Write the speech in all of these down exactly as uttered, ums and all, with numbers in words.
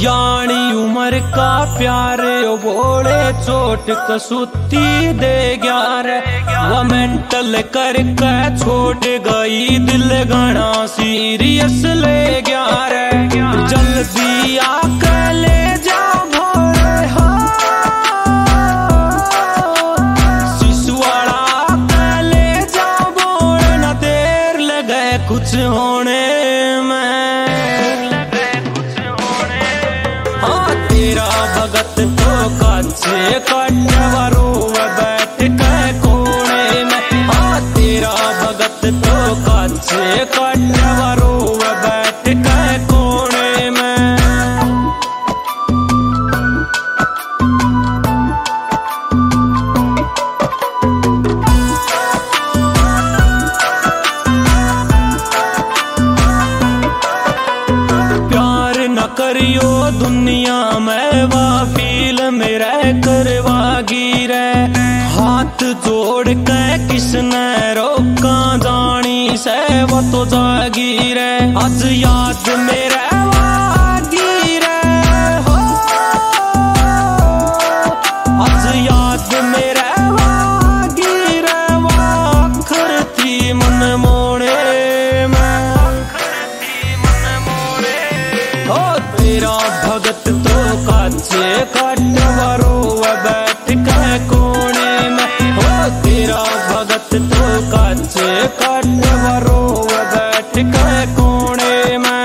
यानी उम्र का प्यार ओ बोले चोट कसूती दे ग्यार वो मेंटल करके छोड़ गई दिल गाना सीरियस ले ग्यार जल्दी आके ले जा भोरे हो सिसवाड़ा के ले जा बोले ना देर लगे कुछ होने तेरा भगत तो काचे कटवारो बैठ के कोने में हाँ तेरा भगत तो काचे कटवारो बैठ के कोने में प्यार न करियो दुनिया में वा फील में रह करवागी रे हाथ जोड़ के किसने रोका जानी से वो तो जागी रे आज याद मेरे वागी रे हो आज याद मेरे वागी रे वाखर थी मन मोड़े में हो तेरा भगत तो काचे कटवारो बैठ के कोने में हो तेरा भगत तो काचे कटवारो बैठ के कोने में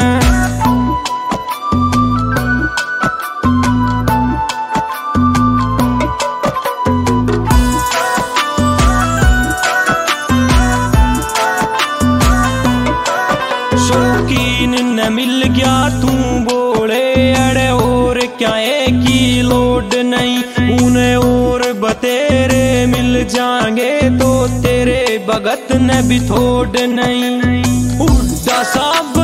शौकीन न मिल गया तू बोले अड़े और क्या एक ही लोड नहीं उन्हें और बतेरे मिल जाएंगे तो तेरे भगत ने भी थोड़ नहीं उड़ा सा